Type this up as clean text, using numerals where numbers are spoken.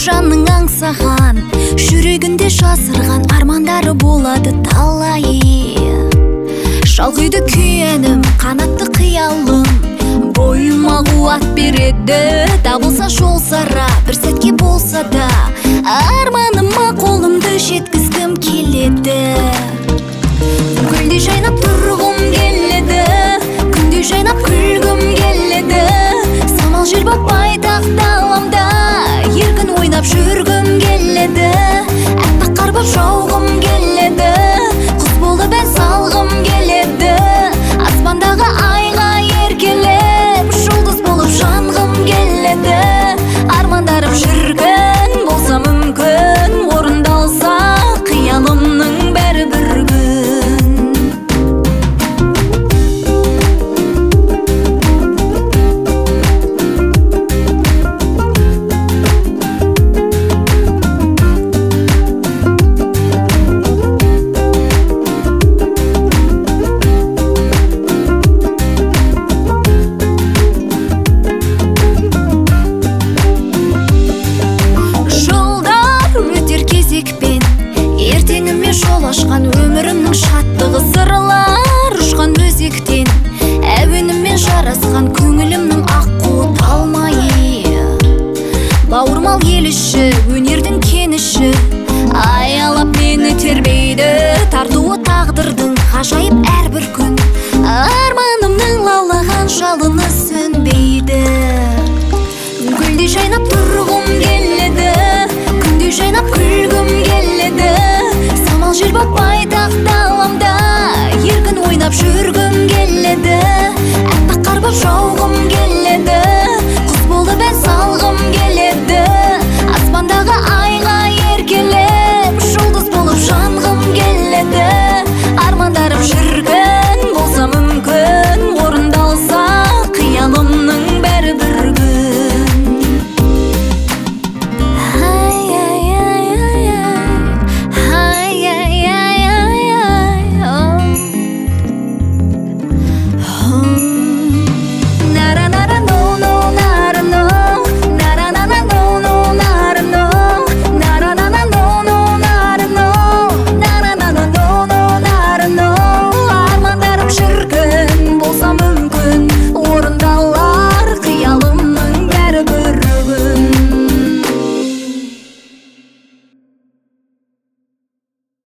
жанның аңсаған, жүрегінде жасырған армандары болады талай. Шалғиды күйенім, қанатты қиялым, бойыма қуат береді. Табылса жол сара, бір сәтке болса да, арманыма қолымды жеткізгім келеді. Гүлдей жайнап тұрғым келеді, күндей жайнап күлгім келеді. Самал жел боп байтақ даламда, еркін ойнап жүргім келеді. Аппақ қар боп жауғым келеді, құс болып ән салғым келеді. Аспандағы айға еркелеп, жұлдыз болып жанғым келеді. Армандарым жүрген болса мүмкін, орындалса қиялымның бәрі бір күн. Ертеңіме жол ашқан өмірімнің шаттығы, сырлар ұшқан өзектен, әуеніммен жарасқан көңілімнің аққуы талмайы. Бауырмал еліші, өнердің кеніші, аялап мені тербейді. Тартуы тағдырдың ғажайып әрбір күн, арманымның лаулаған жалыны сөнбейді. Гүлдей жайнап тұрғым келеді, күндей жайнап күлгім келеді. Самал жел боп байтақ даламда, еркін ойнап жүргім келеді. Аппақ қар боп жауғым келеді, құс болып ән салғым келеді. Аспандағы айға еркелеп, жұлдыз болып жанғым келеді. Армандарым жүрген болса мүмкін, орындалса қиялымның бәрі бір күн. Armandlarım şirket